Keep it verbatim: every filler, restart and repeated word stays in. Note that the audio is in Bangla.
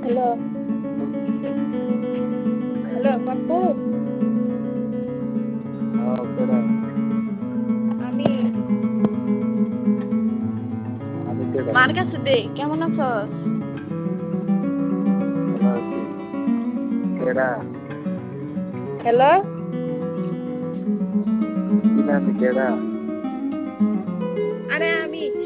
Hello, hello Pappu. হ্যাঁ, কেডা? আমি আমি কেডা? মার কাছে দে, কেমন আছস? ভালো আছি। কেডা? হ্যালো, কি নাম? কেডা? আরে আমি